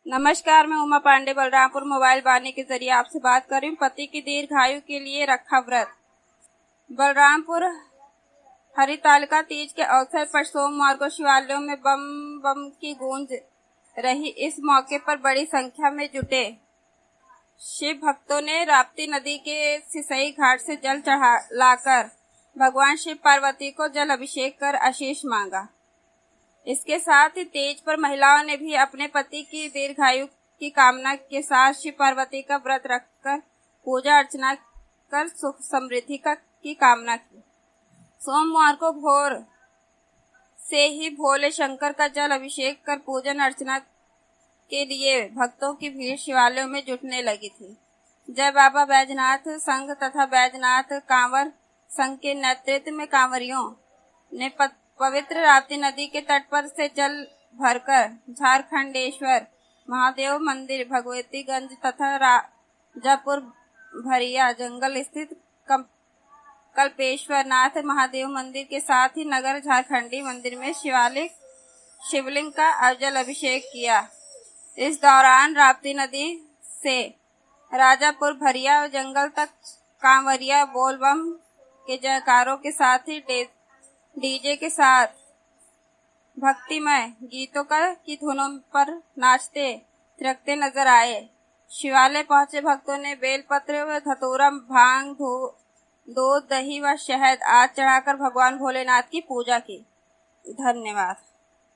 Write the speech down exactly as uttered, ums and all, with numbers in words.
नमस्कार, मैं उमा पांडे बलरामपुर मोबाइल वाणी के जरिए आपसे बात कर रही हूँ। पति की दीर्घायु के लिए रखा व्रत। बलरामपुर हरितालिका तीज के अवसर पर सोमवार को शिवालयों में बम बम की गूंज रही। इस मौके पर बड़ी संख्या में जुटे शिव भक्तों ने राप्ती नदी के सिसई घाट से जल चढ़ा लाकर भगवान शिव पार्वती को जल अभिषेक कर आशीष मांगा। इसके साथ ही तीज पर महिलाओं ने भी अपने पति की दीर्घायु की कामना के साथ शिव पार्वती का व्रत रखकर पूजा अर्चना कर सुख समृद्धि का की कामना की। सोमवार को भोर से ही भोले शंकर का जल अभिषेक कर पूजन अर्चना के लिए भक्तों की भीड़ शिवालयों में जुटने लगी थी। जय बाबा बैजनाथ संघ तथा बैजनाथ कांवर संघ के नेतृत्व में कांवरियों ने पवित्र राप्ती नदी के तट पर से जल भरकर झारखंडेश्वर महादेव मंदिर, भगवतीगंज तथा राजापुर भरिया जंगल स्थित कल्पेश्वर नाथ महादेव मंदिर के साथ ही नगर झारखंडी मंदिर में शिवालिक शिवलिंग का अजल अभिषेक किया। इस दौरान राप्ती नदी से राजापुर भरिया जंगल तक कांवरिया बोलबम के जयकारों के साथ ही डीजे के साथ भक्तिमय गीतों का की धुनों पर नाचते थिरकते नजर आए। शिवालय पहुंचे भक्तों ने बेलपत्र व धतूरा, भांग, दूध, दही व शहद आदि चढ़ाकर भगवान भोलेनाथ की पूजा की। धन्यवाद।